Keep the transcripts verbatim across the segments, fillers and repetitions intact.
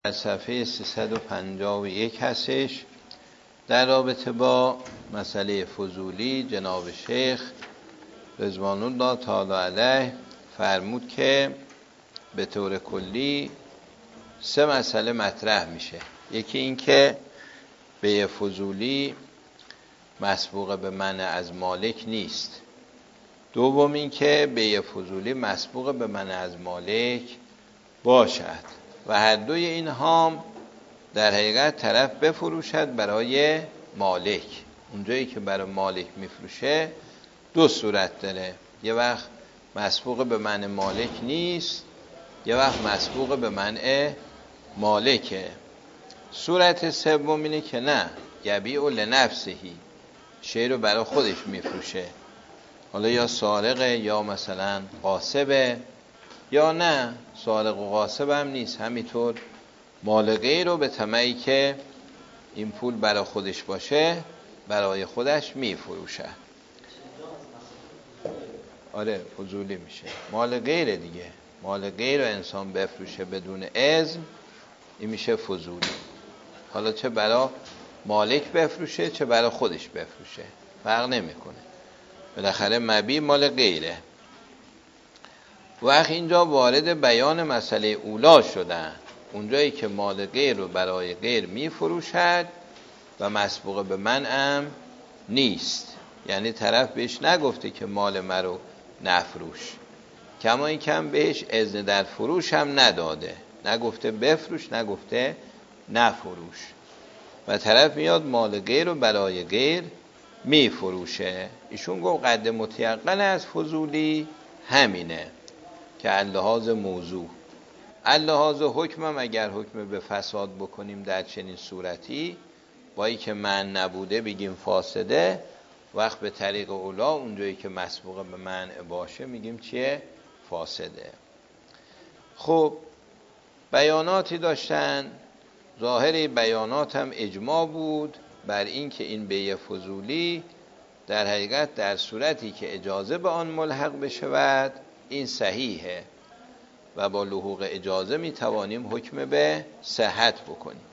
در صفحه سیصد و پنجاه و یک هستش. در رابطه با مسئله فضولی جناب شیخ رضوان الله تعالی علیه فرمود که به طور کلی سه مسئله مطرح میشه. یکی این که بیع فضولی مسبوق به منع از مالک نیست. دوم این که بیع فضولی مسبوق به منع از مالک باشد و هر دوی این هم در حقیقت طرف بفروشد برای مالک. اونجایی که برای مالک میفروشه دو صورت داره، یه وقت مسبوق به منع مالک نیست، یه وقت مسبوق به منع مالکه. صورت سوم اینه که نه، یبیع لنفسهی، شی رو برای خودش میفروشه، حالا یا سارقه یا مثلا غاصبه، یا نه سارق و غاصب هم نیست، همینطور مال غیر رو به طمعی که این پول برای خودش باشه برای خودش میفروشه. آره فضولی میشه، مال غیر دیگه. مال غیر رو انسان بفروشه بدون اذن، این میشه فضولی. حالا چه برای مالک بفروشه چه برای خودش بفروشه فرق نمیکنه، بالاخره مبیع مال غیره. وقت اینجا وارد بیان مسئله اولا شدن، اونجایی که مال غیر رو برای غیر می فروشد و مسبوق به منعم نیست، یعنی طرف بهش نگفته که مال من رو نفروش، کما این کم بهش اذن در فروش هم نداده، نگفته بفروش نگفته نفروش، و طرف میاد مال غیر رو برای غیر می فروشه. ایشون گفت قد متیقن از فضولی همینه که اللحاظ موضوع اللحاظ حکمم، اگر حکم به فساد بکنیم در چنین صورتی با ای که من نبوده بگیم فاسده، وقت به طریق اولا اونجایی که مسبوق به منع باشه میگیم چیه؟ فاسده. خب بیاناتی داشتن، ظاهر بیانات هم اجماع بود بر این که این بیع فضولی در حقیقت در صورتی که اجازه به آن ملحق بشود این صحیحه و با لحوق اجازه می توانیم حکم به صحت بکنیم.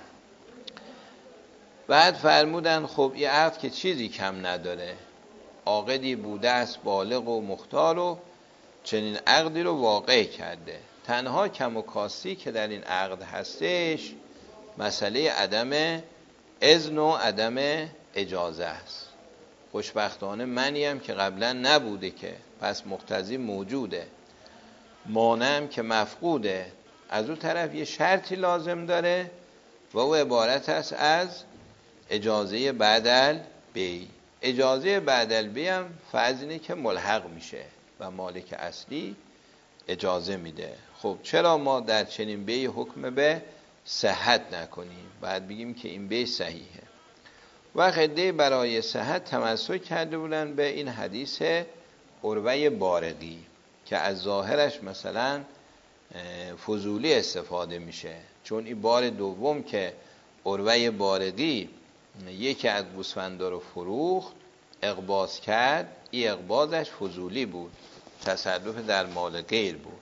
بعد فرمودن خب این عقد که چیزی کم نداره، عاقدی بوده است بالغ و مختار و چنین عقدی رو واقع کرده، تنها کم و کاستی که در این عقد هستش مسئله عدم اذن و عدم اجازه است. خوشبختانه منی هم که قبلا نبوده که پس مقتضی موجوده، مانعم که مفقوده، از اون طرف یه شرطی لازم داره و او عبارت است از اجازه بعدل بی. اجازه بعدل بی هم فرض اینه که ملحق میشه و مالک اصلی اجازه میده. خب چرا ما در چنین بی حکم به صحت نکنیم؟ بعد بگیم که این بی صحیحه. و خده برای صحت تمسک کرده بودن به این حدیث عروه بارقی که از ظاهرش مثلا فضولی استفاده میشه، چون این بار دوم که عروه بارقی یکی از گوسفندا رو فروخت اقباض کرد، این اقباضش فضولی بود، تصرف در مال غیر بود،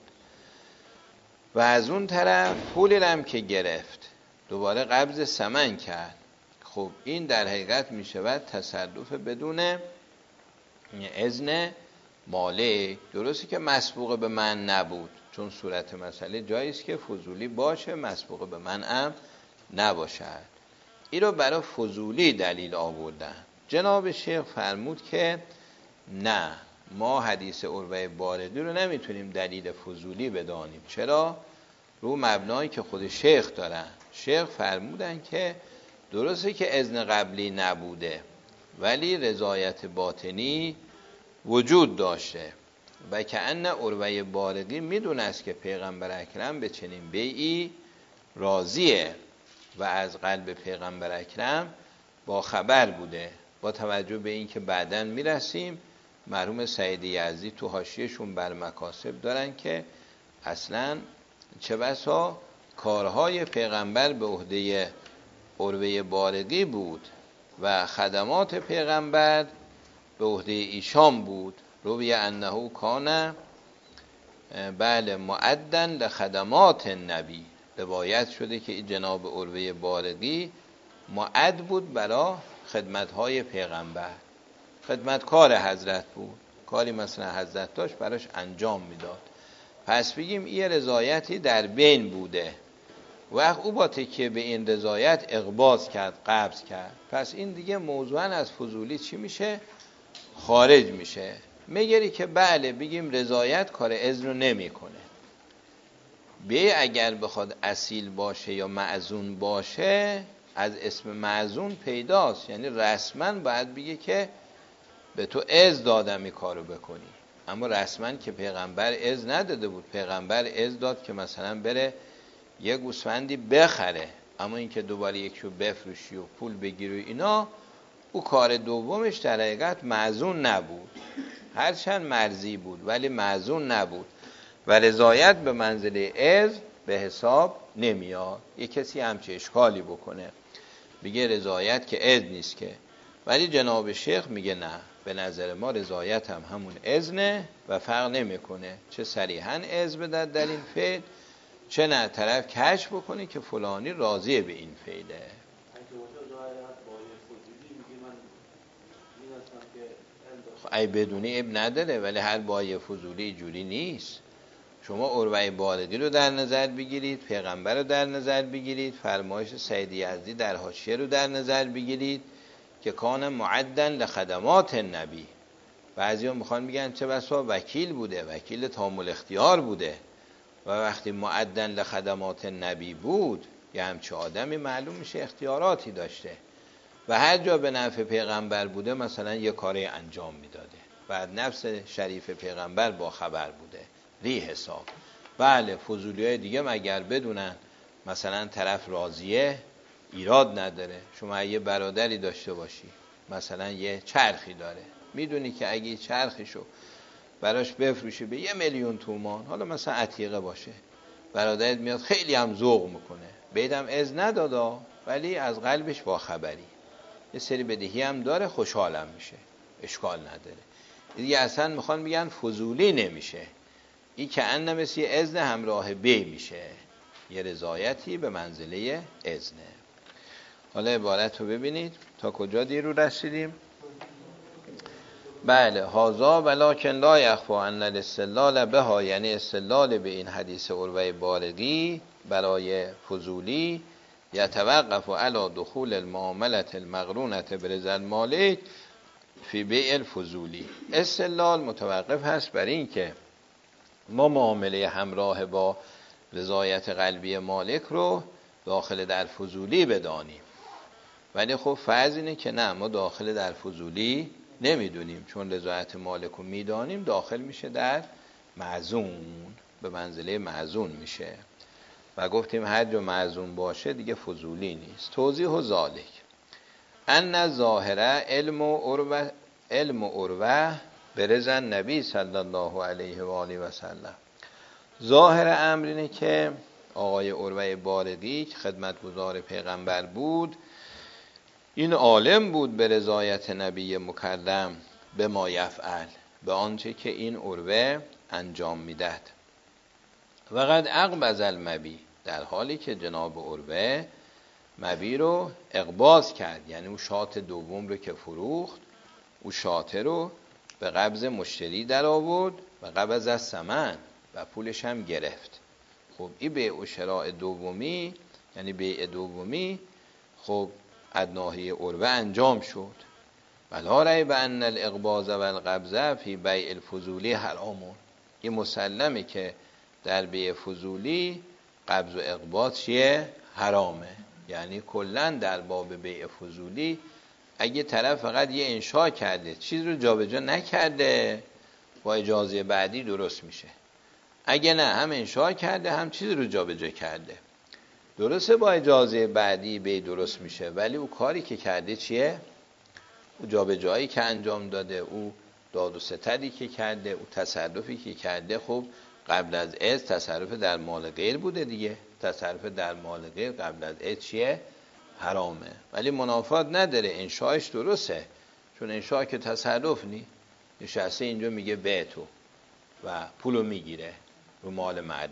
و از اون طرف پولی هم که گرفت دوباره قبض ثمن کرد. خب این در حقیقت می شود تصرف بدون اذن مالک، درسته که مسبوق به من نبود، چون صورت مسئله جاییست که فضولی باشه مسبوق به من هم نباشد. این رو برای فضولی دلیل آوردن. جناب شیخ فرمود که نه، ما حدیث عروه بارقی رو نمیتونیم دلیل فضولی بدانیم. چرا؟ رو مبنایی که خود شیخ دارن. شیخ فرمودن که درسته که اذن قبلی نبوده ولی رضایت باطنی وجود داشته و که ان عروه بارقی میدونست که پیغمبر اکرم به چنین بیعی راضیه و از قلب پیغمبر اکرم با خبر بوده. با توجه به این که بعداً میرسیم مرحوم سعید یزدی تو حاشیه‌شون بر مکاسب دارن که اصلاً چه بسا کارهای پیغمبر به عهده عروه بارقی بود و خدمات پیغمبر به عهده ایشان بود. روی انه کان بله معدن لخدمات النبی، روایت شده که این جناب عروه بارقی معد بود برای خدمت‌های پیغمبر، خدمتکار حضرت بود، کاری مثلا حضرت داشت براش انجام میداد. پس بگیم این رضایتی در بین بوده، وقت او با تکیه به این رضایت اقباض کرد، قبض کرد، پس این دیگه موضوعاً از فضولی چی میشه؟ خارج میشه. میگری که بله بگیم رضایت کار اذن رو نمیکنه. بیع اگر بخواد اصیل باشه یا معزون باشه، از اسم معزون پیداست، یعنی رسما باید بگه که به تو اذن دادم این کارو بکنی، اما رسما که پیغمبر اذن نداده بود. پیغمبر اذن داد که مثلا بره یه گوسفندی بخره، اما اینکه دوباره یکیو بفروشی و پول بگیری و اینا، او کار دومش در حقیقت معزون نبود، هرچند مرضی بود ولی معزون نبود و رضایت به منزله اذن به حساب نمیاد. یه کسی همچه اشکالی بکنه بگه رضایت که اذن نیست که، ولی جناب شیخ میگه نه، به نظر ما رضایت هم همون اذنه و فرق نمیکنه چه صریحاً اذن بدن در این فعل، چه نه طرف کشف بکنه که فلانی راضیه به این فعله. خب ای بدونی اب نداره، ولی هر بای فضولی جوری نیست. شما عروه بارقی رو در نظر بگیرید، پیغمبر رو در نظر بگیرید، فرمایش سید یزدی در حاشیه رو در نظر بگیرید که کان معدن لخدمات النبی. بعضیا میخوان بگن چه بسا وکیل بوده، وکیل تامل اختیار بوده، و وقتی معدن لخدمات النبی بود یه همچه آدمی معلوم میشه اختیاراتی داشته و هر جا به نفع پیغمبر بوده مثلا یه کاری انجام میداده، بعد نفس شریف پیغمبر با خبر بوده، ری حساب. بله فضولی های دیگه مگر بدونن مثلا طرف راضیه ایراد نداره. شما یه برادری داشته باشی مثلا یه چرخی داره، میدونی که اگه چرخشو براش بفروشی به یه میلیون تومان، حالا مثلا عتیقه باشه، برادرت میاد خیلی هم ذوق میکنه، بیدم اذن ندادا ولی از قلبش با خبری، یه سری بدهی هم داره، خوشحالم میشه، اشکال نداره. دیگه اصلا میخوان بگن فضولی نمیشه، این که ان مثل اذن همراه بی میشه، یه رضایتی به منزله اذنه. حالا عبارت رو ببینید تا کجا دیر رو رسیدیم. بله هازا ولکن لا یخفا ان الاستدلال بها، یعنی استدلال به این حدیث عروه بارقی برای فضولی یتوقف علی دخول المعامله المقرونه برضا المالک فی بیع الفضولی. استدلال متوقف هست بر این که ما معامله همراه با رضایت قلبی مالک رو داخل در فضولی بدانیم، ولی خب فرض اینه که نه، ما داخل در فضولی نمیدونیم، چون رضایت مالک رو میدانیم داخل میشه در معزون، به منزله معزون میشه و گفتیم هر جا معزون باشه دیگه فضولی نیست. توضیح و ذالک ان ظاهره علم و عروه علم و عروه برضا نبی صلی الله علیه و آله و سلم. ظاهر امر اینه که آقای عروه بارقی که خدمتگزار پیغمبر بود، این عالم بود به رضایت نبی مکرم به ما یفعل، به آنچه که این عروه انجام میدهد. و قد اقبض المبی، در حالی که جناب عروه مبی رو اقباض کرد، یعنی اون شات دوم رو که فروخت، اون شاته رو به قبض مشتری در آورد و قبض از ثمن و پولش هم گرفت. خب این بیع و شراء دومی، یعنی بیع دومی، خب ادناهی عروه انجام شد. ولا ریب ان الاقباض و القبض فی بیع الفضولی حرامون. این مسلمه که در بیع فضولی قبض و اقباض چیه؟ حرامه. یعنی کلا در باب بیع فضولی اگه طرف فقط یه انشاء کرده، چیز رو جابجا نکرده، با اجازه بعدی درست میشه. اگه نه هم انشاء کرده هم چیز رو جابجا کرده، درسته با اجازه بعدی بیع درست میشه، ولی او کاری که کرده چیه؟ او جابجایی که انجام داده، او داد و ستدی که کرده، او تصرفی که کرده، خب قبل از اذن تصرف در مال غیر بوده دیگه. تصرف در مال غیر قبل از اذن چیه؟ حرامه. ولی منافات نداره، انشاءش درسته، چون انشاء که تصرف نی، نشسته اینجا میگه به تو و پولو میگیره رو مال مردم.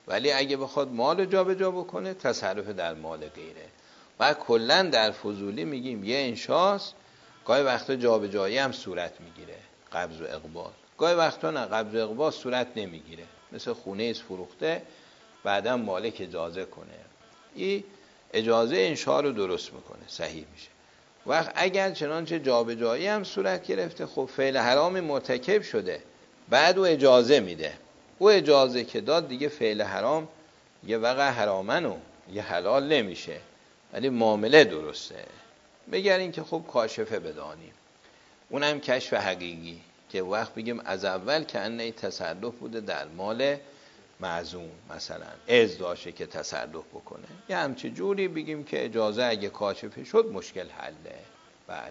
ولی اگه بخواد مال جابجا بکنه تصرف در مال غیره. و کلا در فضولی میگیم یه انشاست، گاهی وقتا جابجایی هم صورت میگیره، قبض و اقباض. گاهی وقتا نه، قبض و اقباض صورت نمیگیره، مثل خونه است فروخته بعدا مالک اجازه کنه، این اجازه انشاء رو درست میکنه، صحیح میشه. وقت اگر چنانچه جابجایی هم صورت گرفته، خب فعل حرام مرتکب شده، بعد او اجازه میده، او اجازه که داد دیگه فعل حرام یه وقع حرامنو یه حلال نمیشه، ولی معامله درسته. بگرین که خب کاشفه بدانیم، اونم کشف حقیقی که وقت بگیم از اول که انه تصرف بوده در مال معزوم، مثلا از داشته که تصرف بکنه، یه همچه جوری بگیم که اجازه اگه کاشفه شد مشکل حله. بله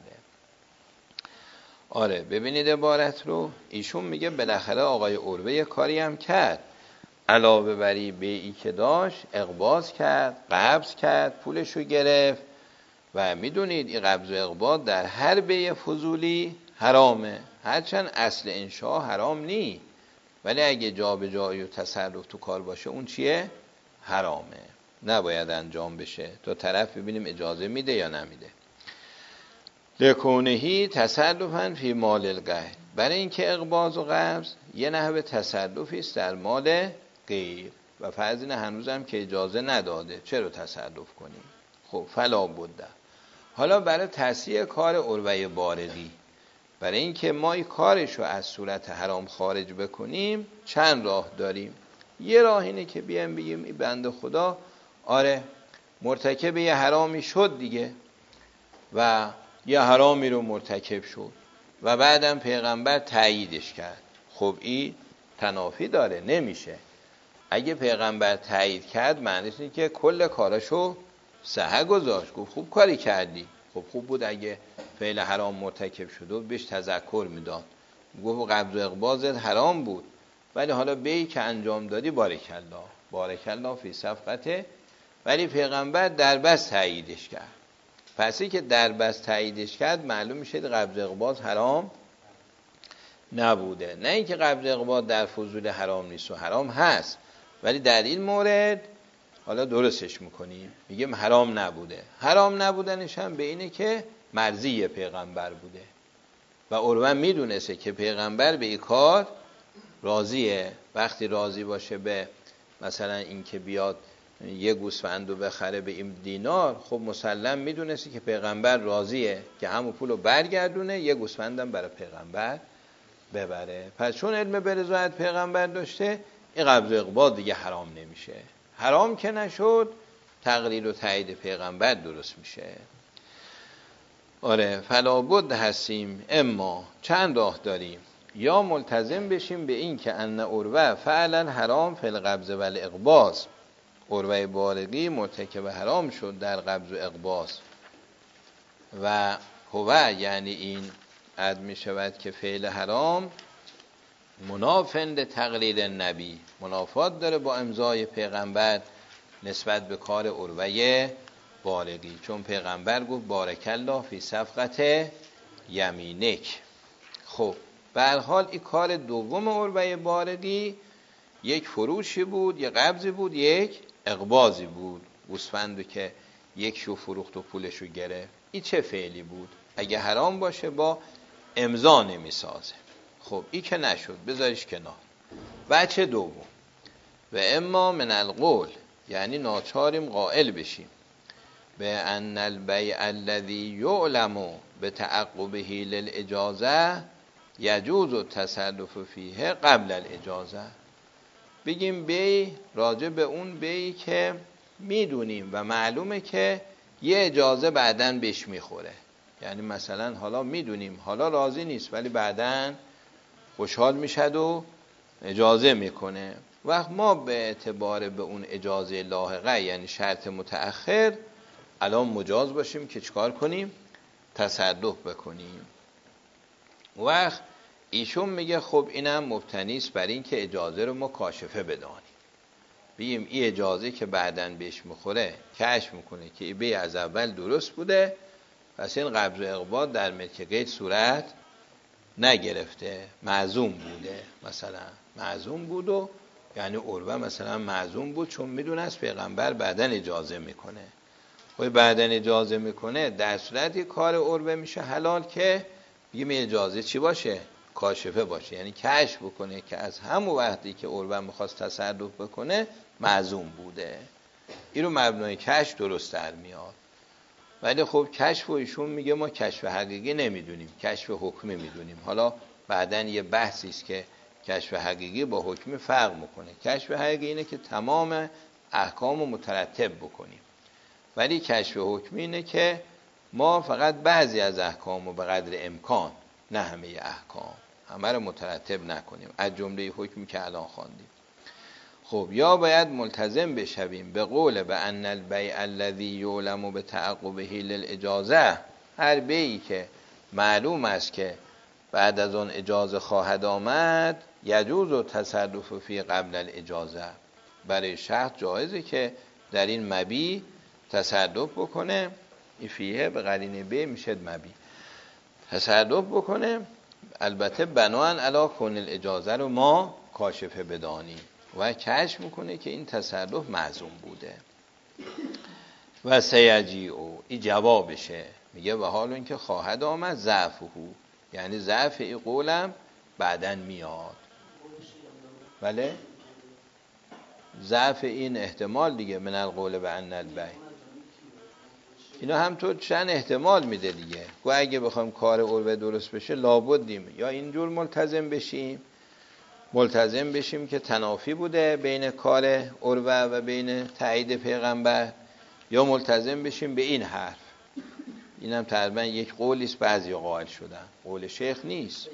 آره ببینید عبارت رو، ایشون میگه بالاخره آقای عروه یه کاری هم کرد، علاوه بری بیعی که داشت اقباض کرد، قبض کرد، پولشو گرفت. و میدونید این قبض و اقباض در هر بیع فضولی حرامه، هرچند اصل انشاء حرام نی، ولی اگه جا به جایی و تصرف تو کار باشه اون چیه؟ حرامه، نباید انجام بشه تا طرف ببینیم اجازه میده یا نمیده. لکونهی تصرفاً فی مال الغیر، برای اینکه اقباض و قبض یه نحوه تصرفی است در مال غیر، و فرض اینه هنوزم که اجازه نداده چرا تصرف کنیم. خب فلا بوده. حالا برای تصحیح کار عروه بارقی، برای اینکه ما این کارشو از صورت حرام خارج بکنیم چند راه داریم. یه راه اینه که بیایم بگیم این بنده خدا آره مرتکب یه حرامی شد دیگه، و یه حرامی رو مرتکب شد و بعدم پیغمبر تاییدش کرد. خب این تنافی داره، نمیشه. اگه پیغمبر تایید کرد معنیش اینه که کل کاراشو صحه گذاشت، گفت خوب کاری کردی. خب خوب بود اگه فعل حرام مرتکب شده بهش تذکر میداد، گفت قبض و اقباضت حرام بود ولی حالا بیعی که انجام دادی بارکالله بارکالله فی صفقته، ولی پیغمبر در بس تاییدش کرد. پسی که در بس تاییدش کرد معلوم میشه قبض و اقباض حرام نبوده. نه اینکه قبض و اقباض در فضول حرام نیست، و حرام هست، ولی در این مورد حالا درستش میکنیم میگیم حرام نبوده. حرام نبودنش هم به اینه که مرضی پیغمبر بوده و عروه میدونسته که پیغمبر به این کار راضیه. وقتی راضی باشه به مثلا این که بیاد یه گوسفند رو بخره به این دینار، خب مسلم میدونسته که پیغمبر راضیه که همون پولو برگردونه یه گوسفندم برای پیغمبر ببره. پس چون علم به رضایت پیغمبر داشته این قبض و اقباض دیگه حرام نمیشه. حرام که نشد تقریر و تایید پیغمبر درست میشه. آره فلا بد هستیم، اما چند راه داریم، یا ملتزم بشیم به این که ان عروه فعلا حرام فی القبض و الاقباض، عروه بارقی مرتکب حرام شد در قبض و اقباض، و هو یعنی این عد می شود که فعل حرام منافند تقریر نبی، منافات داره با امضای پیغمبر نسبت به کار عروه بارقی، چون پیغمبر گفت بارکالله فی صفقت یمینک. خب به هر حال این کار دوم عروه بارقی یک فروشی بود، یک قبضی بود، یک اقباضی بود. گوسفندو که یک شو فروخت و پولشو گرفت، این چه فعلی بود؟ اگه حرام باشه با امضا نمیسازه. خب این که نشد بذاریش کنار. بچه دوم و اما من القول، یعنی ناچاریم قائل بشیم به ان البیع الذی یعلم بتعقبه للاجازه یجوز التصرف فیه قبل الاجازه. بگیم بیع راجع به اون بیعی که میدونیم و معلومه که یه اجازه بعدن بهش میخوره، یعنی مثلا حالا میدونیم حالا راضی نیست ولی بعدن خوشحال میشد و اجازه میکنه، وقت ما به اعتبار به اون اجازه لاحقه یعنی شرط متأخر الان مجاز باشیم که چکار کنیم؟ تصرف بکنیم. وقت ایشون میگه خب اینم مبتنی است بر این که اجازه رو ما کاشفه بدانیم، بگیم این اجازه که بعدن بهش میخوره کشف میکنه که این بیع از اول درست بوده، پس این قبض و اقباض در ملک غیر صورت نگرفته، معزوم بوده، مثلا معزوم بود و یعنی عروه مثلا معزوم بود چون میدونست پیغمبر بعدن اجازه میکنه. خب بعدن اجازه میکنه در صورتی کار عروه میشه حلال که بگیم اجازه چی باشه؟ کاشفه باشه، یعنی کشف بکنه که از همون وقتی که عروه میخواست تصرف بکنه معزوم بوده. این رو مبنای کشف درست در میاد. ولی خب کشف و ایشون میگه ما کشف حقیقی نمیدونیم، کشف حکمی میدونیم. حالا بعدن یه بحثی است که کشف حقیقی با حکمی فرق میکنه. کشف حقیقی اینه که تمام احکام رو مترتب بکنیم، ولی کشف حکمی اینه که ما فقط بعضی از احکام رو به قدر امکان، نه همه احکام، همه رو مترتب نکنیم، از جمله حکمی که الان خواندیم. خب یا باید ملتزم بشویم به قول به ان البیع الذی یعلم بتعقبه للاجازه، هر بیعی که معلوم است که بعد از اون اجازه خواهد آمد، یجوز و تصرف فی قبل الاجازه، برای شخص جایزه که در این مبیع تصرف بکنه. این فیه به قرینه بیع میشه مبیع، تصرف بکنه، البته بناهن علی کون الاجازه رو ما کاشفه بدانیم و کشف میکنه که این تصرف معزوم بوده. و سیجی او این جوابشه، میگه و حال این که خواهد آمد ضعفه، یعنی ضعف این قولم بعدن میاد. بله ضعف این احتمال دیگه، من القول به ان البیع، اینا هم تو چند احتمال میده دیگه. و اگه بخوایم کار عروه درست بشه لابدیم یا اینجور ملتزم بشیم، ملتزم بشیم که تنافی بوده بین کار عروه و بین تایید پیغمبر، یا ملتزم بشیم به این حرف. اینم تقریبا یک قولی است، بعضی قائل شدن قول شیخ نیست.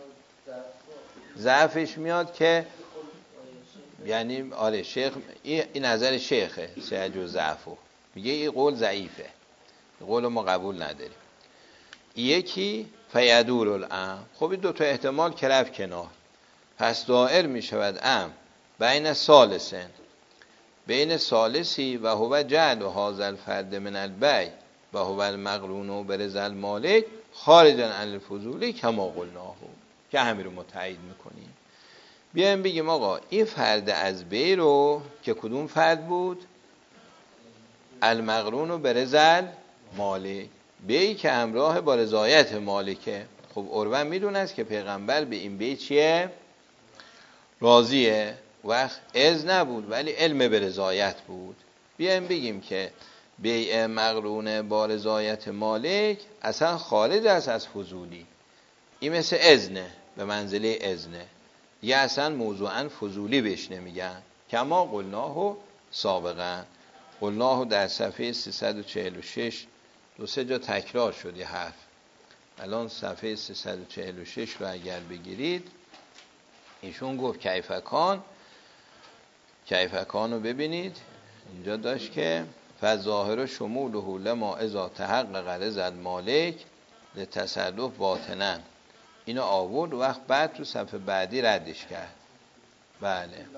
ضعفش میاد که یعنی آره شیخ این نظر شیخه، سیجو ضعفو، میگه این قول ضعیفه، این قول ما قبول نداریم. یکی فیدور الامر، خب این دو تا احتمال که رفت کنار، پس دائر می شود ام بین ثالثن، بین ثالثی و هو جعل و هذا الفرد من البیع و هو المقرون و برز المالک خارجا عن الفضولی کما قلناه، که همین رو متعیید میکنیم. بیایم بگیم آقا این فرد از بیع رو که کدوم فرد بود؟ المقرون و برز المالک، بیعی که همراه با رضایت مالکه. خب عروه میدونه است که پیغمبر به این بیع چیه؟ راضیه، وقت از نبود ولی علم به رضایت بود. بیایم بگیم که بیع مقرون با رضایت مالک اصلا خارج است از فضولی، این مثل اذنه، به منزله اذنه، یه اصلا موضوعا فضولی بهش نمیگن. کما قلناه سابقا، قلناه در صفحه سیصد و چهل و شش دو سه جا تکرار شد یه حرف. الان صفحه سیصد و چهل و شش رو اگر بگیرید، ایشون گفت کیفکان، کیفکان رو ببینید اینجا داشت که فظاهر شموله لما اذا تحقق رضا المالک لتصرف باطنن، اینو آورد و وقت بعد تو صفحه بعدی ردش کرد. بله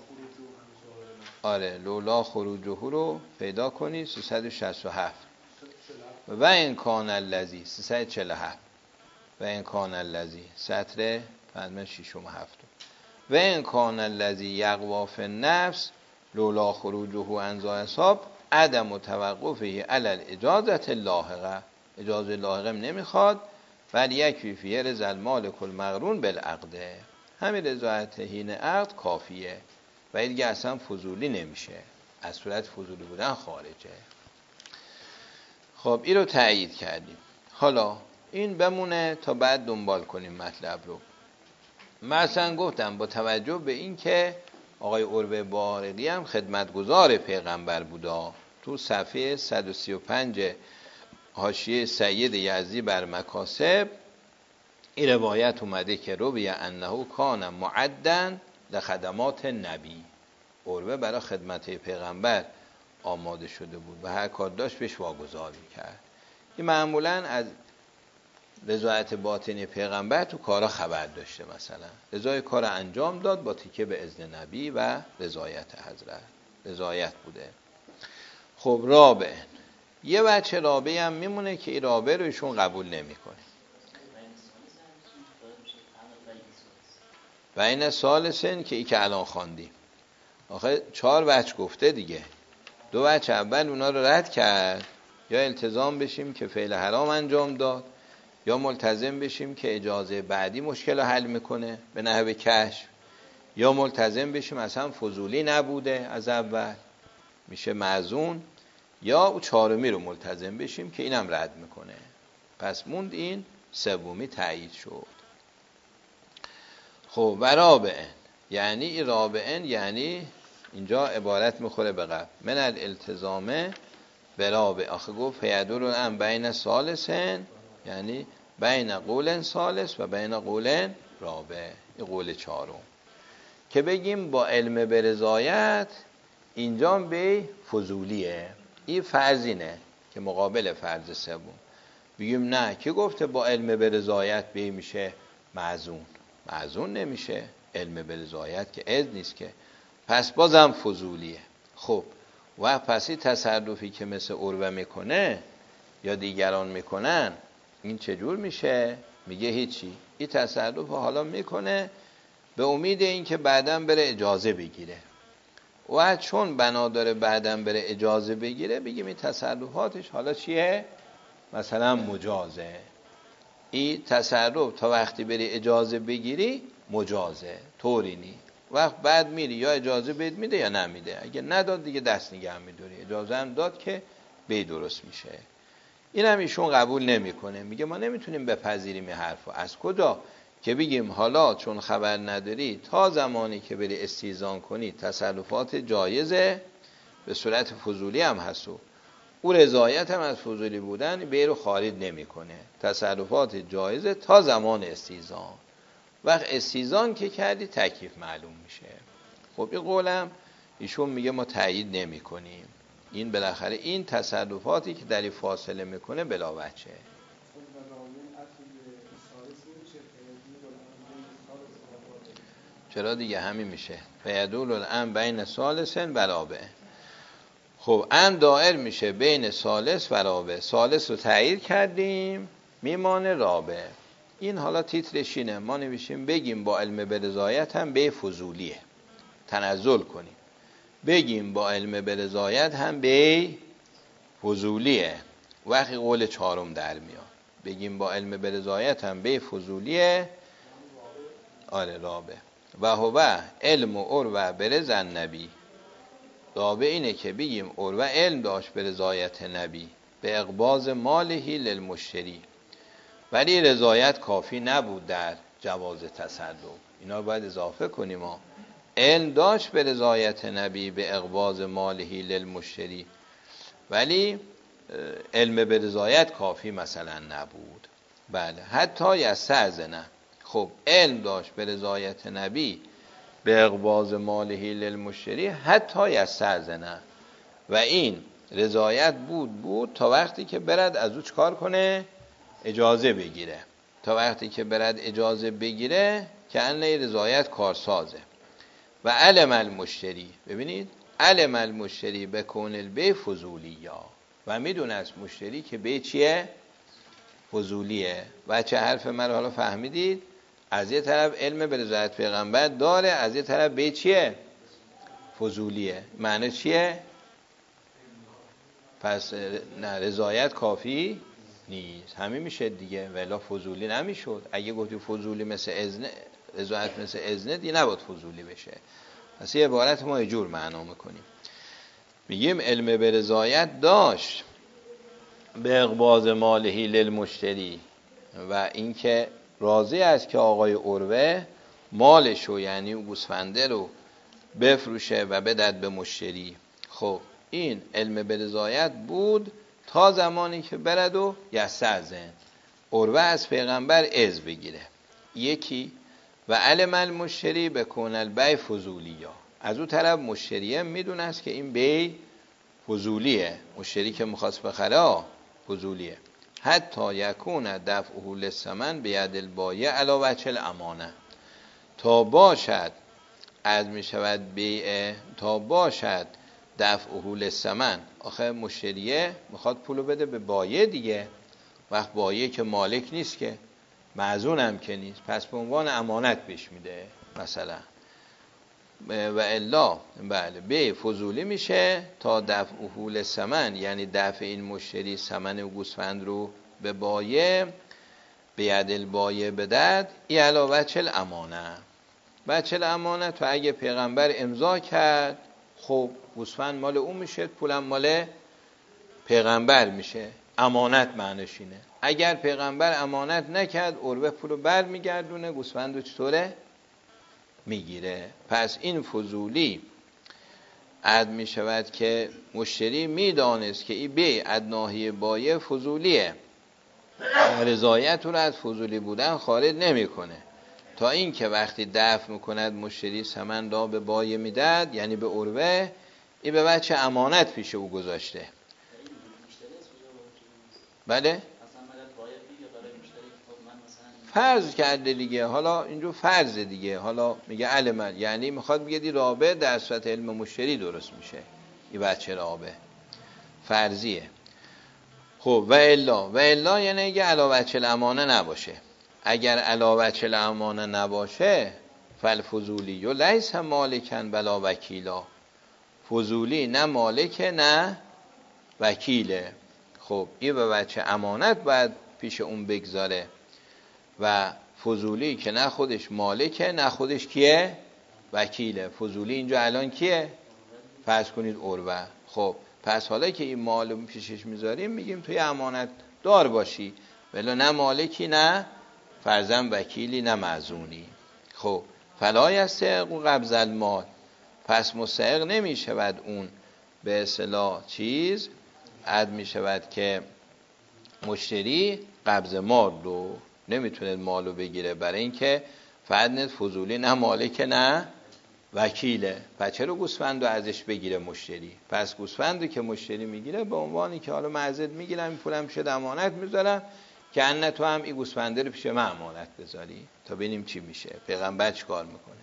آره لولا خروجه رو پیدا کنید سیصد و شصت و هفت و این کان الذی سیصد و چهل و هفت و این کان الذی سطر فرمان ششم و هفتم و این کان الذی یقوا فی النفس لولا خروجه عن ذا حساب عدم توقفه علی الاجازه اللاحقه، اجازه لاحقه نمیخواد، ولی یکفی فی رضا المالک المقرون بالعقد، همین رضایت حین عقد کافیه و این دیگه اصلا فضولی نمیشه، از صورت فضولی بودن خارجه. خب این رو تأیید کردیم. حالا این بمونه تا بعد دنبال کنیم مطلب رو. مثلا گفتم با توجه به این که آقای عروه بارقی هم خدمتگزار پیغمبر بودا، تو صفحه صد و سی و پنج حاشیه سید یزدی بر مکاسب این روایت اومده که روی انه کان معدن لخدمات نبی، عروه برای خدمت پیغمبر آماده شده بود و هر کار داشت بهش واگذار میکرد. این معمولا از رضایت باطنی پیغمبر تو کارا خبر داشته، مثلا رضای کار انجام داد با تیکه به اذن نبی و رضایت حضرت، رضایت بوده. خب رابع، یه بچه رابعی هم میمونه که این رابع رو ایشون قبول نمی کنه. و این سالسن که ای که الان خواندیم آخه چهار وجه گفته دیگه، دو وجه اول اونا رو رد کرد، یا التزام بشیم که فعل حرام انجام داد، یا ملتزم بشیم که اجازه بعدی مشکل رو حل میکنه به نحو کشف، یا ملتزم بشیم اصلا فضولی نبوده از اول میشه معزون، یا چهارمی رو ملتزم بشیم که اینم رد میکنه. پس موند این سومی تایید شد. خب و رابعن، یعنی این رابعن یعنی اینجا عبارت میخوره به قبل من الالتزامه به رابع. آخه گفت فیدور ام بین ثالثن، یعنی بین قول ثالث و بین قول رابع، این قول چهارم که بگیم با علم به رضایت اینجا به فضولیه، این فرضینه که مقابل فرض سوم. بگیم نه که گفته با علم به رضایت به میشه معزون، معزون نمیشه، علم به رضایت که اذن نیست که، پس بازم فضولیه. خب و پس این تصرفی که مثل عروه میکنه یا دیگران میکنن این چجور میشه؟ میگه هیچی، این تصرف حالا میکنه به امید این که بعداً بره اجازه بگیره، و چون بنا داره بعداً بره اجازه بگیره بگیم این تصرفاتش حالا چیه؟ مثلا مجازه. این تصرف تا وقتی بری اجازه بگیری مجازه، طوری نی، وقت بعد میری یا اجازه بهت میده یا نمیده، اگه نداد دیگه دست نگه میداری، اجازه هم داد که بی درست میشه. این هم ایشون قبول نمیکنه، میگه ما نمیتونیم بپذیریم این حرفو. از کجا؟ که بگیم حالا چون خبر نداری تا زمانی که بری استیزان کنی تصرفات جایزه به صورت فضولی هم هستو، او رضایت هم از فضولی بودن بی رو خارج نمیکنه، تصرفات جایزه تا زمان استیزان، وقت استیزان که کردی تکلیف معلوم میشه. خب این قولم ایشون میگه ما تایید نمی کنیم، این بالاخره این تصرفاتی که در این فاصله میکنه بلا وجهه. چرا دیگه همین میشه فیدول الامر بین ثالثن و رابع. خب ان دائر میشه بین ثالث و رابع، ثالث رو تایید کردیم میمانه رابع. این حالا تیترش اینه، ما نوشیم بگیم با علم به رضایت هم به فضولیه، تنزل کنیم، بگیم با علم به رضایت هم به فضولیه، وقتی قول چهارم در میاد بگیم با علم به رضایت هم به فضولیه، آره رابع. و هو علم و عروه برضا نبی، رابع اینه که بگیم عروه علم داشت به رضایت نبی به اقباض مالهی للمشتری، ولی رضایت کافی نبود در جواز تصرف. اینا رو باید اضافه کنیم ها. علم داشت به رضایت نبی به اقباض مالهی للمشتری، ولی علم به رضایت کافی مثلا نبود. بله حتی یستأذن، خب علم داشت به رضایت نبی به اقباض مالهی للمشتری حتی یستأذن، و این رضایت بود بود تا وقتی که برد از او چکار کنه؟ اجازه بگیره. تا وقتی که برد اجازه بگیره که انه رضایت کارسازه. و علم المشتری، ببینید علم المشتری بکون البی فضولیا، و میدونه از مشتری که بی چیه؟ فضولیه. و چه حرف من حالا فهمیدید؟ از یه طرف علم به رضایت پیغمبر داره، از یه طرف بی چیه؟ فضولیه. معنی چیه؟ پس نه رضایت کافی نیست، همین میشه دیگه، ولی فضولی نمیشد. اگه گفتی فضولی مثل اذن، رضایت مثل اذن، دیگه نباید فضولی بشه. پس یه عبارت ما یه جور معنا میکنیم، میگیم علم به رضایت داشت به اقباض مالهی للمشتری، و اینکه راضی است که آقای عروه مالشو یعنی گوسفنده رو بفروشه و بدد به مشتری. خب این علم به رضایت بود تا زمانی که برد و یستأذن، عروه از پیغمبر اذن بگیره. یکی و علم المشتری بکون البیع فضولیا، از اون طرف مشتریه میدونه است که این بی فضولیه، مشتری که میخواست بخره فضولیه. حتی یکون دفعه للثمن بید البایع علی وجه الامانه، تا باشد از میشود بیع، تا باشد دفعه للثمن. آخه مشتریه میخواد پولو بده به بایع دیگه، وقت بایع که مالک نیست که، معزون هم که نیست، پس به عنوان امانت بهش میده مثلا. و الا بله به فضولی میشه تا دفع احول ثمن، یعنی دفع این مشتری ثمن گوسفند رو به بایه، به ید بایه بدد. ای علاوه چل امانه، بچه الامانه تو اگه پیغمبر امضا کرد خب گوسفند مال اون میشه، پولم مال پیغمبر میشه. امانت معنیش اینه. اگر پیغمبر امانت نکرد عروه پولو بر میگردونه، گوسفند رو چطوره میگیره. پس این فضولی عد میشود که مشتری میدانست که این بی ادناهی بایه فضولیه، رضایت رو از فضولی بودن خارج نمیکنه، تا این که وقتی دفع میکند مشتری ثمن را به بایه میداد، یعنی به عروه، این به بچه امانت پیش او گذاشته. بله فرض کرده دیگه، حالا اینجور فرض دیگه، حالا میگه علم، یعنی میخواد بگه دی رابع در صورت علم مشتری درست میشه، این بچه رابع فرضیه. خب و الا و الا یعنی اگه علاوه چل امانه نباشه. اگر علاوه چل امانه نباشه فالفضولی و لیس مالکن بلا وکیلا، فضولی نه مالکه نه وکیله. خب این به بچه امانت باید پیش اون بگذاره و فضولی که نه خودش مالکه نه خودش کیه وکیله. فضولی اینجا الان کیه؟ فرض کنید عروه. خب پس حالا که این مال پیشش میذاریم میگیم توی امانت دار باشی، ولی نه مالکی نه فرضاً وکیلی نه معزونی. خب فلا یستحق قبض المال، پس مستحق نمیشود اون به اصطلاح چیز عد میشود که مشتری قبض مال رو نمیتونه مالو بگیره، برای اینکه فردنت فضولی نه مالک نه وکیله. پس چرا گوسفند رو ازش بگیره مشتری؟ پس گوسفند رو که مشتری میگیره به عنوانی که حالا معزد میگیرم این پولم شد امانت میذارم که ان تو هم این گوسفنده رو پیش من امانت بذاری تا ببینیم چی میشه. پیغمبر چی کار میکنه؟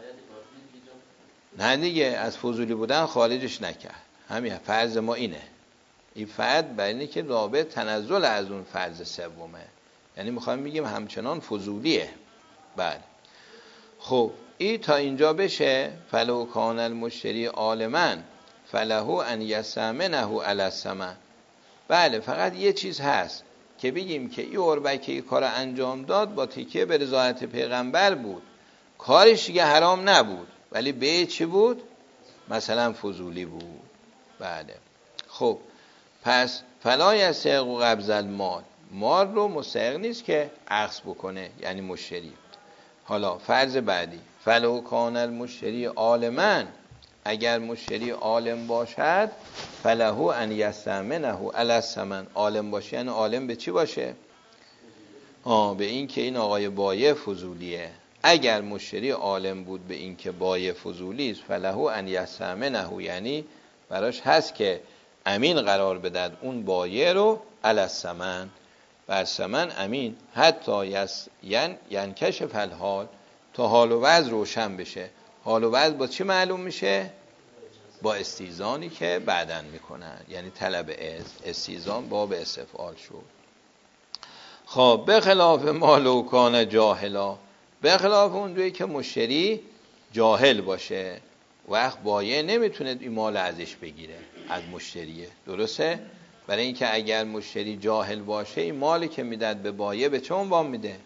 نه دیگه از فضولی بودن خارجش نکرد. همین فرض ما اینه، این فرض برای اینه که رابط تنزل از اون فرض سومه، یعنی میخوایم بگیم همچنان فضولیه. بله خب این تا اینجا بشه. فلو کان المشتری عالما فله ان یسمنه علی الثمن. بله فقط یه چیز هست که بگیم که این عروه که این کار انجام داد با تکیه به رضایت پیغمبر بود، کارش دیگه حرام نبود، ولی به چی بود؟ مثلا فضولی بود. بله خب پس فلا یستحق قبض المال، مال رو مستحق نیست که اخذ بکنه، یعنی مشتری. حالا فرض بعدی فلو کان المشتری عالما، اگر مشتری عالم باشد فله ان یستمنه علی الثمن. عالم باشه یعنی عالم به چی باشه؟ آه به این که این آقای بایع فضولیه. اگر مشتری عالم بود به این که بایع فضولی است فله ان یستمنه، یعنی براش هست که امین قرار بدهد اون بایع رو علی الثمن، بر ثمن امین، حتی یس ین ینکشف الحال، تا حال و وضع روشن بشه. حال و وضع با چی معلوم میشه؟ با استیزانی که بعدن میکنن، یعنی طلب از استیزان باب استفعال شد. خب به خلاف مالو کان جاهلا، به خلاف اونجایی که مشتری جاهل باشه، وقت بایع نمیتونه این مال ازش بگیره، از مشتریه، درسته؟ برای اینکه اگر مشتری جاهل باشه این مالی که میداد به بایع به چه عنوان میده؟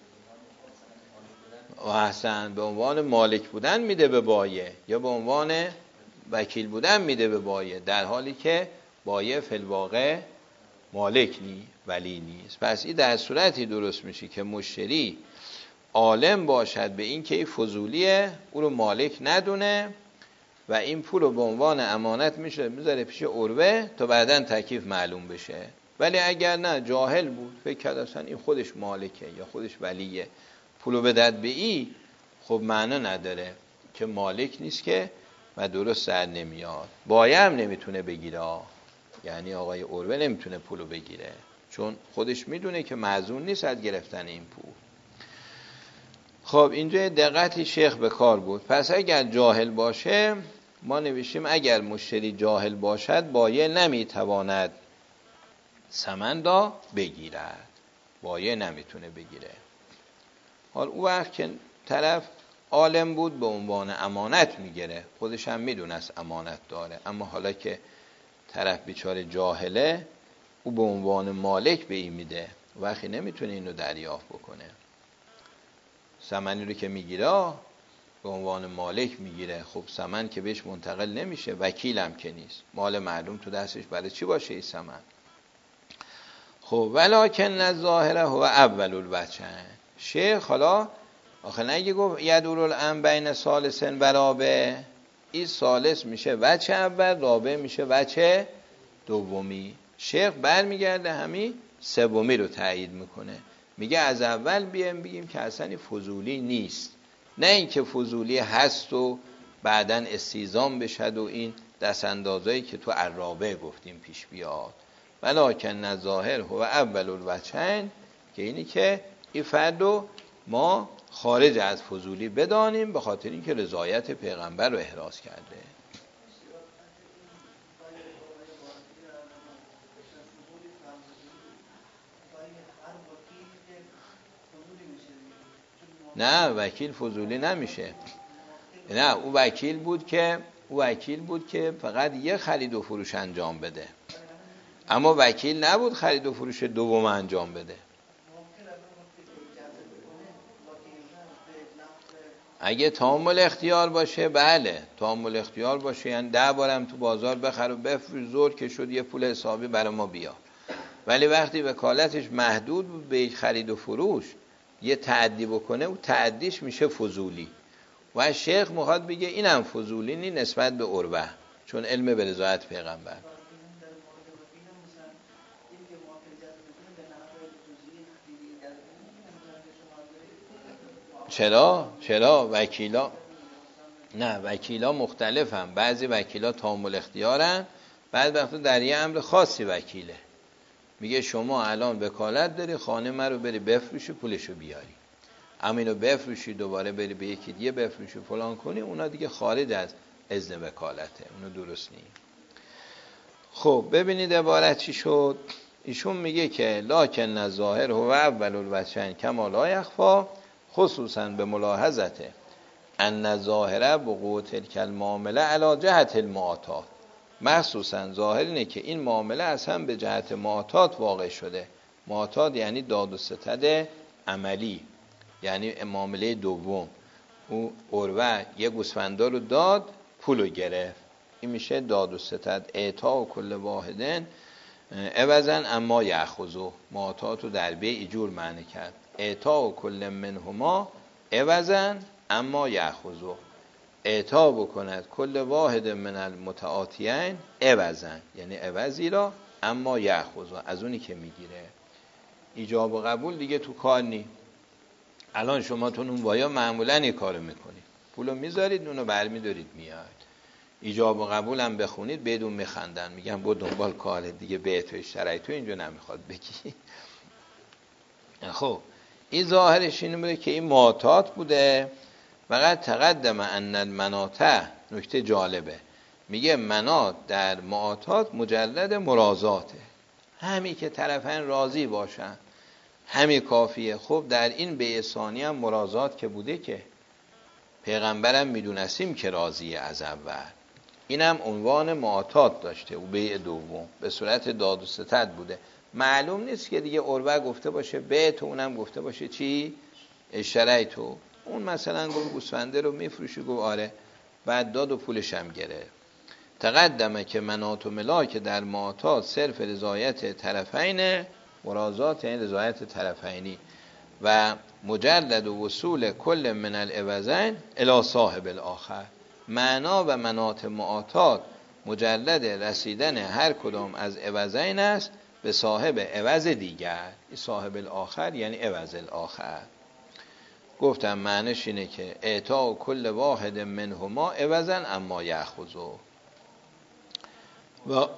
و احسن به عنوان مالک بودن میده به بایع، یا به عنوان وکیل بودن میده به بایع، در حالی که بایع فی الواقع مالک نی، ولی نیست. پس این در صورتی درست میشه که مشتری عالم باشد به این که این فضولیه، او رو مالک ندونه و این پول رو به عنوان امانت میشه میذاره پیش عروه تا بعداً تکلیف معلوم بشه. ولی اگر نه جاهل بود، فکر کرد اصلا این خودش مالکه یا خودش ولیه، پولو بدد به ای، خب معنا نداره که مالک نیست که و درست سر نمیاد. بایع هم نمیتونه بگیره، یعنی آقای عروه نمیتونه پولو بگیره چون خودش میدونه که معزون نیست از گرفتن این پول. خب اینجا دقتی شیخ به کار بود. پس اگر جاهل باشه ما نوشیم اگر مشتری جاهل باشد بایع نمیتواند ثمن را بگیرد، بایع نمیتونه بگیره. حال اون وقت که طرف عالم بود به عنوان امانت میگیره، خودش هم میدونست امانت داره، اما حالا که طرف بیچاره جاهله، او به عنوان مالک به این میده، وقتی نمیتونه اینو دریافت بکنه. ثمنی رو که میگیره به عنوان مالک میگیره، خب ثمن که بهش منتقل نمیشه، وکیل هم که نیست، مال معلوم تو دستش برای چی باشه این ثمن؟ خب ولکن الظاهر هو اول الوجهین. شیخ حالا آخه نگه گفت یدور الامر بین ثالث و رابع، این ثالث میشه وجه اول، رابع میشه وجه دومی. شیخ برمیگرده همین سومی رو تایید میکنه، میگه از اول بیایم بگیم که اصلا فضولی نیست، نه اینکه فضولی هست و بعداً استیزام بشد و این دست اندازایی که تو الرابع گفتیم پیش بیاد. ولکن الظاهر هو اول الوجهین، که اینی که این فرد رو ما خارج از فضولی بدانیم، به خاطر اینکه رضایت پیغمبر رو احراز کرده. نه وکیل فضولی نمیشه، نه او وکیل بود که او وکیل بود که فقط یه خرید و فروش انجام بده، اما وکیل نبود خرید و فروش دوم انجام بده. اگه تامل اختیار باشه، بله تامل اختیار باشه، یعنی ده بارم تو بازار بخر و بفروش، زور که شد یه پول حسابی برای ما بیار. ولی وقتی وکالتش محدود بود به خرید و فروش، یه تعدی بکنه، او تعدیش میشه فضولی. و شیخ میخواد بگه اینم فضولی نی نسبت به عروه، چون علم به رضایت پیغمبر. چرا؟ چرا؟ وکیلا نه، وکیلا مختلفن، بعضی وکیلا تامل اختیارن، بعد وقتا در یه امر خاصی وکیله میگه شما الان وکالت داری، خانه من رو بری بفروشی پولشو بیاری، اما اینو بفروشی دوباره بری به یکی دیگه بفروشی فلان کنی، اونا دیگه خارج از اذن وکالته، اونو درست نیست. خب ببینید عبارت چی شد. ایشون میگه که لکن الظاهر هو اول الوجهین کما لا یخفی، خصوصا به ملاحظت ان الظاهر وقوع تلک المعامله علی جهت المعاطات، مخصوصا ظاهر اینه که این معامله اصلا به جهت معاطات واقع شده. معاطات یعنی داد و ستد عملی، یعنی معامله دوم. او عروه یه گوسفندا رو داد، پولو گرفت، این میشه داد و ستد. اعطا و کل واحدن عوضا اما یأخذو، معاطات رو در بیع ایجور معنی کرد. اعطا و کل منهما عوضا اما یأخذو، اعطا بکند کل واحد من المتعاطیین عوضا، یعنی عوضی را، اما یأخذو از اونی که میگیره. ایجاب و قبول دیگه تو کار نی. الان شما تو نونوایا معمولا این کارو میکنید، پولو میذارید اونو برمیدارید میاد. ایجاب و قبول هم بخونید بدون میخندن، میگن برو دنبال کار دیگه، به تو اشترای تو اینجا نمیخواد بگی. خب این ظاهرش اینه بوده که این معاطات بوده. فقط تقدم ان المناطع، نکته جالبه، میگه منات در معاطات مجرد مرازاته، همین که طرفین راضی باشن همین کافیه. خب در این بیع ثانی هم مرازات که بوده، که پیغمبرم میدونستیم که راضیه از اول، اینم عنوان معاطات داشته، و بیع دوم به صورت داد و ستد بوده. معلوم نیست که دیگه عروه گفته باشه بیع تو، اونم گفته باشه چی؟ اشترای تو. اون مثلا گفت گوسفنده رو میفروشی، گفت آره، بعد داد و پولش هم گرفت. تقدمه که منات و ملاک در معاطات صرف رضایت طرفین، مرازات این رضایت طرفینی، و مجرد و وصول کل من العوضین الی صاحب الاخر. معنا و منات معاطات مجرد رسیدن هر کدام از عوضین است به صاحب عوض دیگر. این صاحب الاخر یعنی عوض الاخر. گفتم معنیش اینه که اعطا و کل واحد منهما عوضا اما یأخذو. و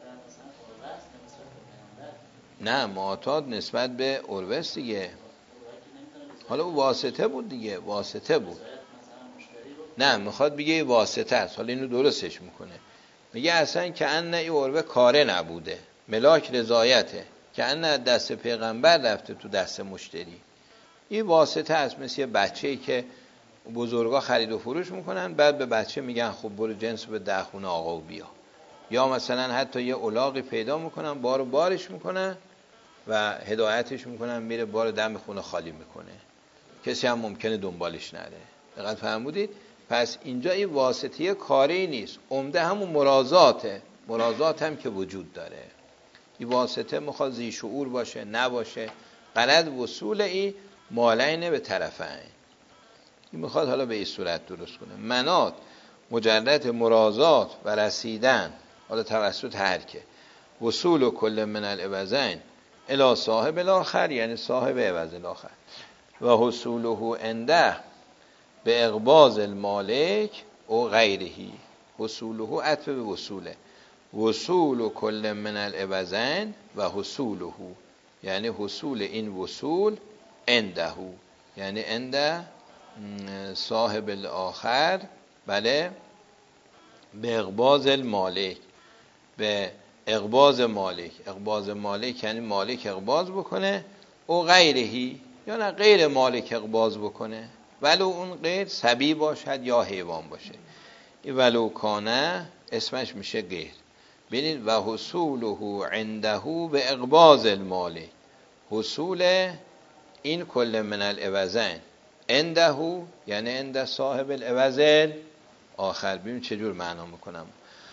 نه، معاطات نسبت به عروه دیگه. حالا او واسطه بود دیگه، واسطه بود. نه میخواد بگه واسطه است، حالا اینو درستش میکنه، میگه اصلا که ان این عروه کاره نبوده، ملاک رضایته، که ان دست پیغمبر رفته تو دست مشتری. این واسطه است، مثل یه بچه‌ای که بزرگا خرید و فروش میکنن، بعد به بچه میگن خب برو جنس به ده خونه آقا و بیا. یا مثلا حتی یه الاغی پیدا میکنن، بارو بارش میکنن و هدایتش میکنن میره بار دم خونه خالی میکنه، کسی هم ممکنه دنبالش نره. دقیق فرمودید؟ پس اینجا این واسطه کاری نیست، عمده همون مرازاته. مرازات هم که وجود داره، این واسطه میخواد ذی شعور باشه نباشه، غرض وصول این مالین به طرفین. این میخواد حالا به این صورت درست کنه. منات مجرد مرازات و رسیدن حالا توسط هر که وصول و کل من العوضین الی صاحب الاخر، یعنی صاحب عوض الاخر، و حصوله عنده به اقباض المالک او غیرهی. حصوله عطف به وصوله، وصول و کل من العوضین و حصوله، یعنی حصول این وصول عنده، یعنی عنده صاحب الاخر، بله، به اقباض المالک، به اقباض مالک. اقباض مالک یعنی مالک اقباض بکنه، او غیرهی، یا نه غیر مالک اقباض بکنه، ولو اون غیر صبی باشد یا حیوان باشه. این ولو کانه اسمش میشه غیر. ببینید و حصوله عنده به اقباض المالک، حصول این کل من العوضین عنده یعنی عند صاحب العوض آخر. ببین چجور معنا میکنم.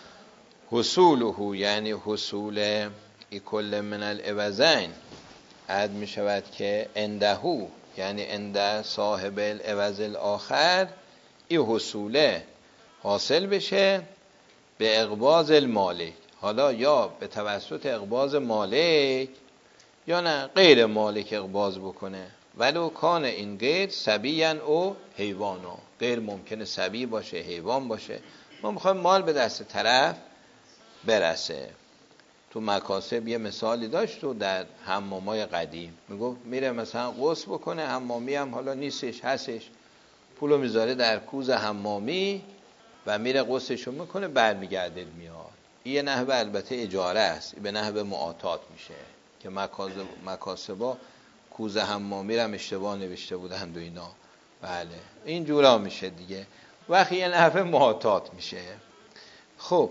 حصوله یعنی حصول این کل من العوضین عد می شود که عنده یعنی عند صاحب العوض الاخر، این حصوله حاصل بشه به اقباض المالک. حالا یا به توسط اقباض مالک یا نه غیر مالک اقباض بکنه، ولو کان این غیر صبیًا او حیوانا. غیر ممکنه صبی باشه حیوان باشه، ما میخوایم مال به دست طرف برسه. تو مکاسب یه مثالی داشت تو در حمامای قدیم، میگفت میره مثلا غسل بکنه، حمامی هم حالا نیستش هستش، پولو میذاره در کوز حمامی و میره غسلشو میکنه برمیگرده میاد. این یه نحوه البته اجاره است، به نحوه معاطات میشه که مکاسب مکاسبا کوز حمامی رو هم اشتباه نوشته بودند و اینا. بله این جورا میشه دیگه، وقتی یه نحوه معاطات میشه. خب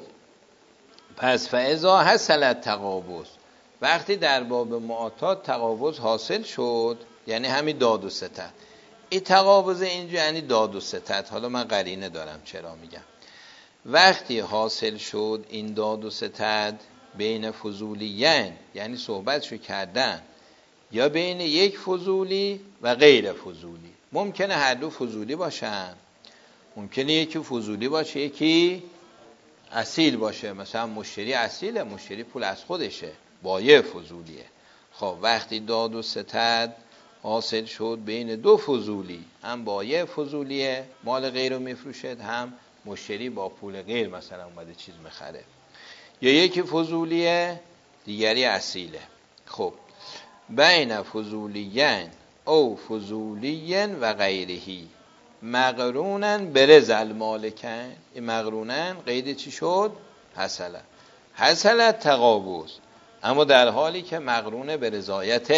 پس فاذا حصل تقابض، وقتی در باب معاطات تقابض حاصل شد، یعنی همین داد و ستد. این تقابض اینجا یعنی داد و ستد. حالا من قرینه دارم چرا میگم. وقتی حاصل شد این داد و ستد بین فضولیین، یعنی صحبتشو کردن، یا بین یک فضولی و غیر فضولی. ممکنه هر دو فضولی باشن، ممکنه یکی فضولی باشه یکی اصیل باشه. مثلا مشتری اصیله، مشتری پول از خودشه، بایع فضولیه. خب وقتی داد و ستد حاصل شد بین دو فضولی، هم بایع فضولیه مال غیر رو میفروشه، هم مشتری با پول غیر مثلا اومده چیز میخره، یا یکی فضولیه دیگری اصیله. خب بین فضولیین او فضولین و غیرهی مقرونن برز المالکین. این مقرونن قید چی شد؟ حصله. حصله تقابض، اما در حالی که مقرونه به رضایت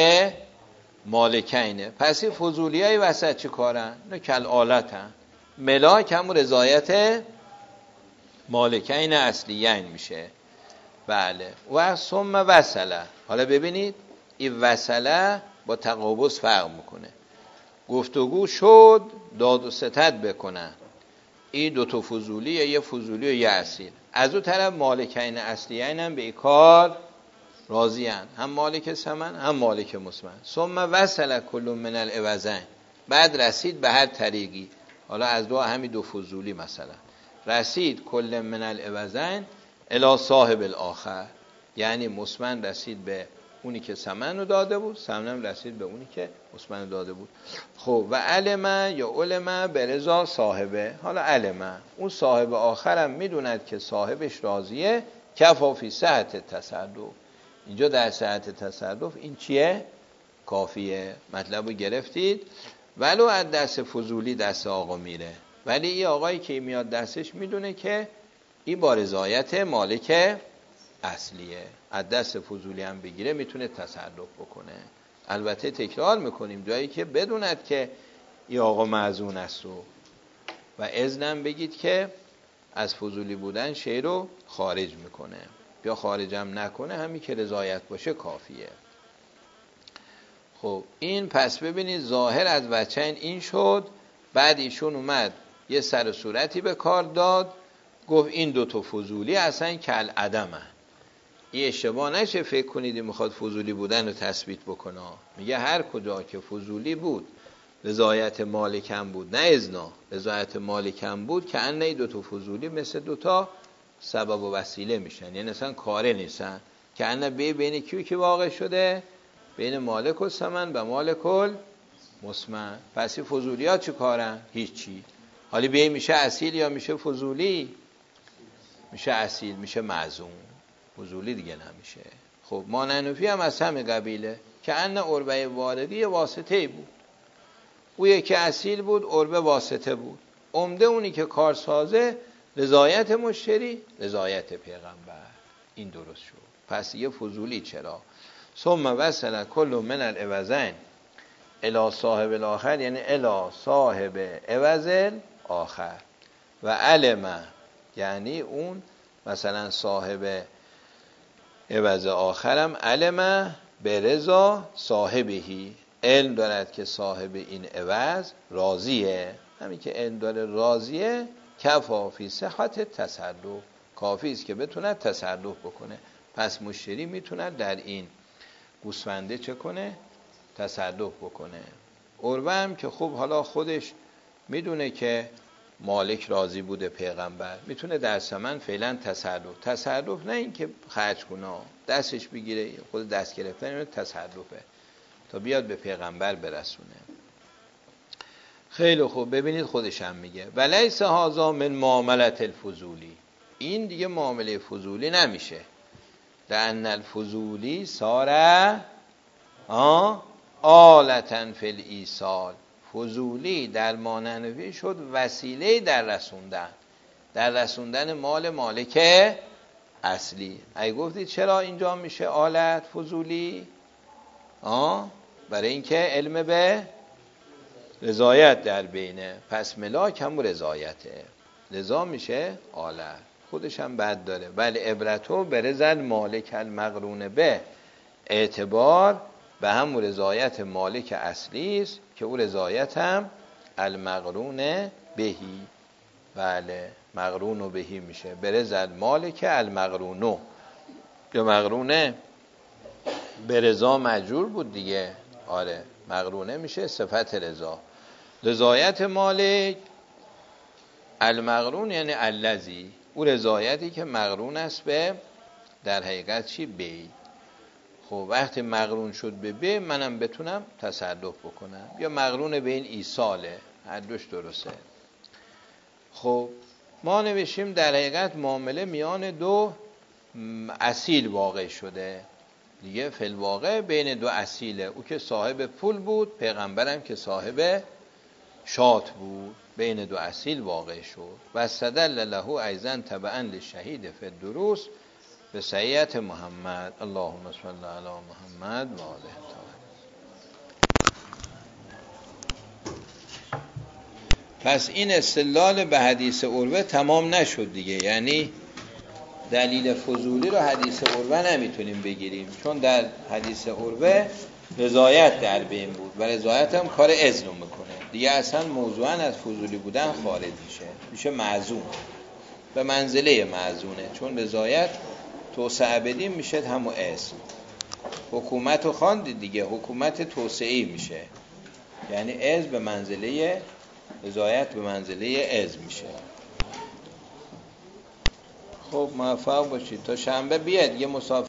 مالکینه. پس این فضولی های وسط چی کارن؟ نه کل آلتن. ملاک همون رضایت مالکین اصلیین میشه. بله و ثم وصله. حالا ببینید این وصله با تقابض فرق میکنه. گفتگو شد داد و ستد بکنن، این دو تا فضولی یا یه فضولی و یه اصیل، از اون طرف مالکین اصلیین هم به این کار راضی هن، هم مالک ثمن هم مالک مثمن. ثم وصل کل من العوضین، بعد رسید به هر طریقی، حالا از دو همین دو فضولی مثلا رسید کل من العوضین الی صاحب الاخر، یعنی مثمن رسید به اونی که ثمن رو داده بود، ثمن رسید به اونی که مثمن رو داده بود. خب و علمه یا علمه به رضا صاحبه. حالا علمه اون صاحب آخرم میدوند که صاحبش راضیه، کفا فی صحت تصرف. اینجا در صحت تصرف این چیه؟ کافیه. مطلب رو گرفتید؟ ولو از دست فضولی دست آقا میره، ولی این آقایی که میاد دستش میدونه که این با رضایت مالک اصلیه، از دست فضولی هم بگیره میتونه تصرف بکنه. البته تکرار میکنیم جایی که بدوند که این آقا معزون است و و اذنم بگید که از فضولی بودن شی رو خارج میکنه، یا خارجم نکنه، همین که رضایت باشه کافیه. خب این پس ببینید ظاهر از وجهین این شد. بعد ایشون اومد یه سر و صورتی به کار داد، گفت این دوتا فضولی اصلا کل عدمه. این اشتباه نشه فکر کنید میخواد فضولی بودن رو تثبیت بکنه. میگه هر کجا که فضولی بود رضایت مالکم بود، نه اذنا، رضایت مالکم بود، که ان این دوتا فضولی مثل دوتا سبب و وسیله میشن، یعنی اصلا کاره نیستن. که ان بی بین کیو که واقع شده؟ بین مالک و ثمن و مالک المثمن. پس این فضولی ها چه کارن؟ هیچی. حالی بی میشه اصیل یا میشه فضولی؟ میشه اصیل، میشه معزوم، فضولی دیگه نمیشه. خب ماننوفی هم از همه قبیله، که ان عربه واردی واسطه بود. او یکی اصیل بود، عربه واسطه بود. عمده اونی که کارسازه رضایت مشتری، رضایت پیغمبر. این درست شد. پس یه فضولی چرا؟ ثم وصل کل من العوضین الی صاحب الاخر، یعنی الی صاحب عوض آخر. و علم، یعنی اون مثلا صاحب عوض آخرم علم به رضا صاحبهی، علم دارد که صاحب این عوض راضیه. همین که علم داره راضیه، کفا فی صحت تصرف، کافی است که بتونه تصرف بکنه. پس مشتری میتونه در این گوسفنده چه کنه؟ تصرف بکنه. عروه هم که خب حالا خودش میدونه که مالک راضی بوده، پیغمبر، میتونه در ثمن فعلا تصرف تصرف نه این که خرج کنه، دستش بگیره، خود دست گرفتن اینو تصرفه تا بیاد به پیغمبر برسونه. خیلی خوب، ببینید خودش هم میگه ولیس هذا من معاملت الفضولی، این دیگه معامله فضولی نمیشه. لأن الفضولی ساره آلتن فی الایصال، فضولی در ماننوی شد وسیله در رسوندن، در رسوندن مال مالک اصلی. اگه گفتید چرا اینجا میشه آلت فضولی؟ آه برای اینکه علم به رضایت در بینه، پس ملاک هم رضایته، رضا میشه آلت. خودش هم بد داره. ولی عبرتو به رضا مالک المقرون به، اعتبار به هم رضایت مالک اصلی است که او رضایت هم المقرون بهی. بله، مقرون بهی میشه به رضا مالک المقرونو، یا مقرونه به رضا مجرور بود دیگه. آره، مقرونه میشه صفت رضا. رضایت مالک المقرون یعنی الذی، او رضایتی که مقرون است به در حقیقت چی؟ بی. خب وقتی مقرون شد به بی، منم بتونم تصرف بکنم، یا مقرون به این ایصاله، هر دوش درسته. خب ما نوشیم در حقیقت معامله میان دو اصیل واقع شده دیگه. فی الواقع بین دو اصیله، او که صاحب پول بود، پیغمبرم که صاحب شات بود، بین دو اصیل واقع شد. و استدل له ایضا تبعا للشهید فی الدروس به سعیت محمد. اللهم صل علی محمد و آله. پس این استدلال به حدیث عروه تمام نشد دیگه، یعنی دلیل فضولی رو حدیث عروه نمیتونیم بگیریم، چون در حدیث عروه رضایت در بین بود و رضایت هم کار اذن میکنه دیگه، اصلا موضوعا از فضولی بودن خارج میشه، میشه معزوم، به منزله معزونه، چون رضایت توسعه بدیم میشه همون اذن. حکومت رو خواندید دیگه، حکومت توسعه‌ای میشه، یعنی اذن به منزله رضایت، به منزله اذن میشه. خب موفق باشید، تا شنبه بیاد یه مسافر